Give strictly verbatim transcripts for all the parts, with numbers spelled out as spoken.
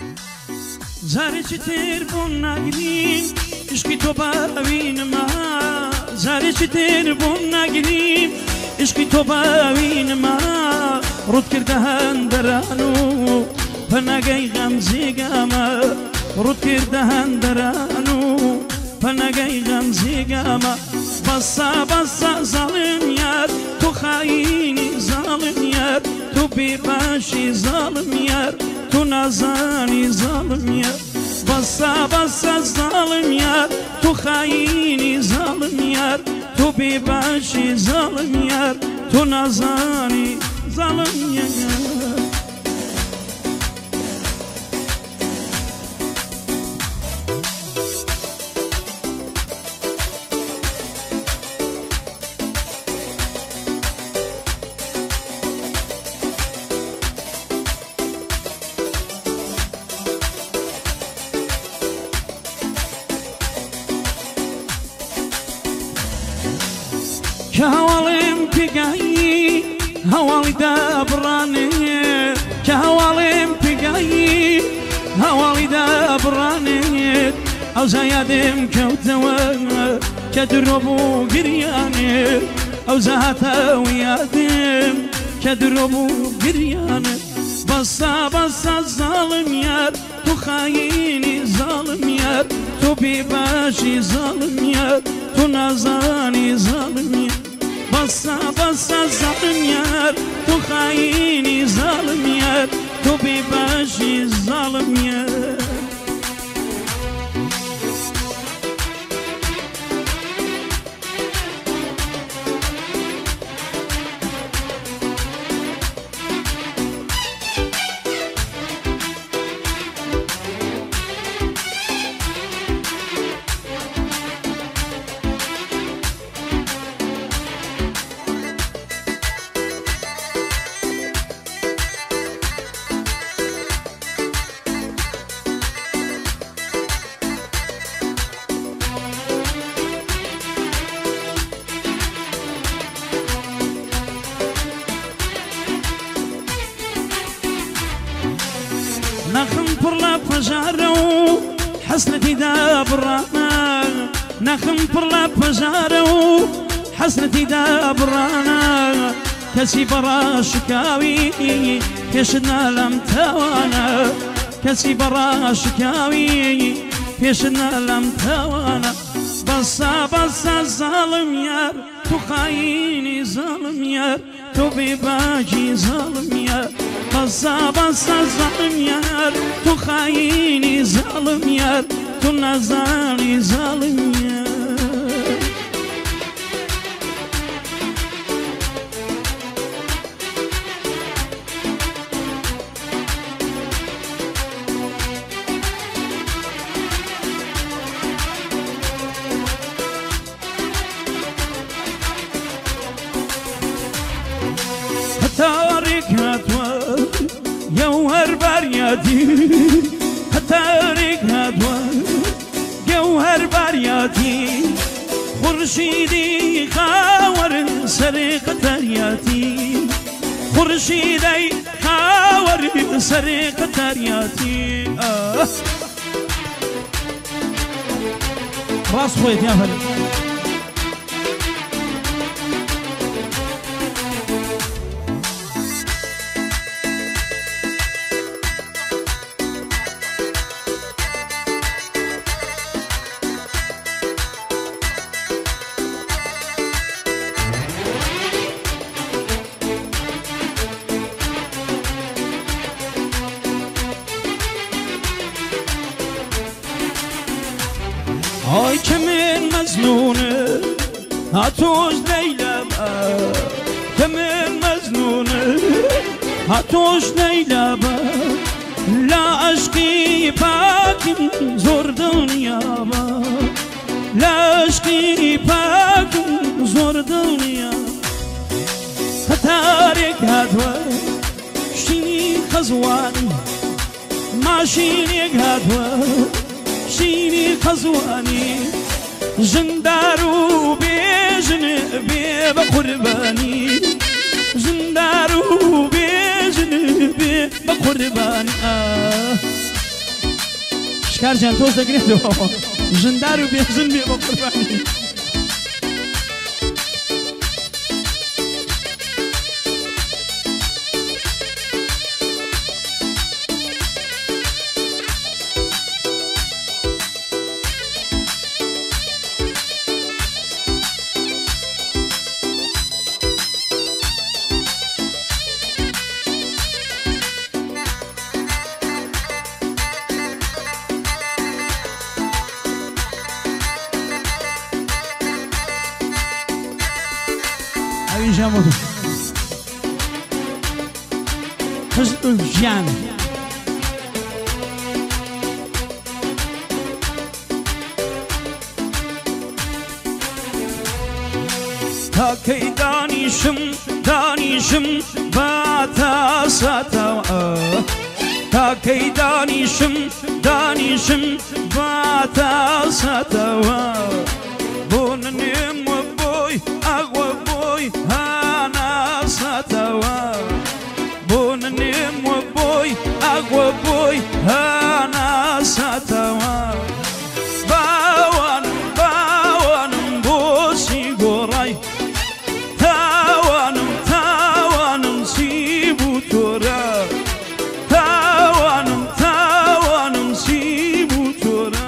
زاری چی تیر بون نگیریم عشقی تو ببین ما زاری چی تیر بون نگیریم عشقی تو ببین ما رود کرده هندرانو پنگی غمزیگما رود کرده هندرانو پنگی غمزیگما بسا بسا ظالم یار تو خاینی ظالم یار تو بیباشی ظالم یار تو نزانی ظالم یار بسا بسا ظالم یار تو خاینی ظالم یار تو بیباشی ظالم یار تو نزانی ظالم یار که هوالیم پیگایی هوالی دبرانه که هوالیم پیگایی هوالی دبرانه او زیادم کوتوا که دربو گریانه او زهتا ویادم که دربو گریانه بسا بسا ظالم یار تو خاینی ظالم یار تو بیباشی ظالم یار تو نزانی ظالم یار بسا بسا ظالم یار تو خاینی ظالم یار تو بیباشی ظالم یار نخم پر لا فجارو حسنتي دابرانا نخم پر لا فجارو حسنتي دابرانا كسي برا شكاوي كشنا لم توانا كسي برا شكاوي كشنا لم توانا بسا بسا ظالم يار تو خايني ظالم يار تو بباجي ظالم يار بسا بسا ظالم یار تو خاینی ظالم یار تو نزانی ظالم یار تاریک هاتوا جوهر برياتي تاریک هاتوا جوهر برياتي خورشیدی خاور سر قطریاتی خورشیدی خاور سر قطریاتی راس خويت يا فندم آی که من مزنونه هاتوش لیلا با که من مزنونه هاتوش لیلا با لا عشقی پاکم زور دنیا با لا عشقی پاکم زور دنیا تاریک هاتوا شینی خزوانی ماشینی هاتوا شيني خزواني جندارو بيجن بي بقرباني جندارو بيجن بي بقرباني آه کارجان تۆز دەگرێتەوە ژندار و بێژن بێ بە قوربانی جامدو حزب الجان تاكي دانيشم دانيشم باتا ساتوا تاكي دانيشم دانيشم باتا ساتوا بوننم وبوي اغوى هانا ساتوا بوننم وبوي اغوى بوي هانا ساتوا باوان باوان بوسي غوراي تاوانم تاوانم سيبو تورا تاوانم تاوانم سيبو تورا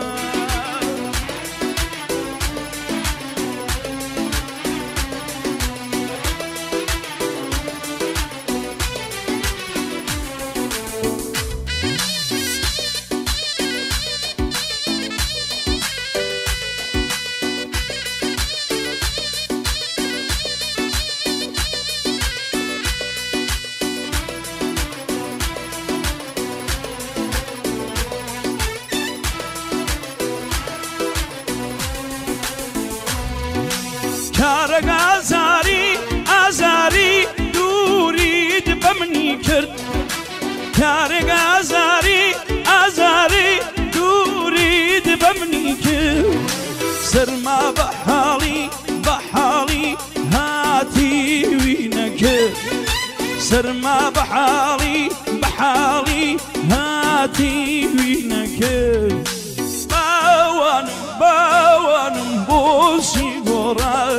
كارك أزاري أزاري دوريد بمني كرد كارك أزاري أزاري دوريد بمني كرد سرما بحالي بحالي هاتي وينك سرما بحالي بحالي هاتي وينك باوان باوان بوسي غورا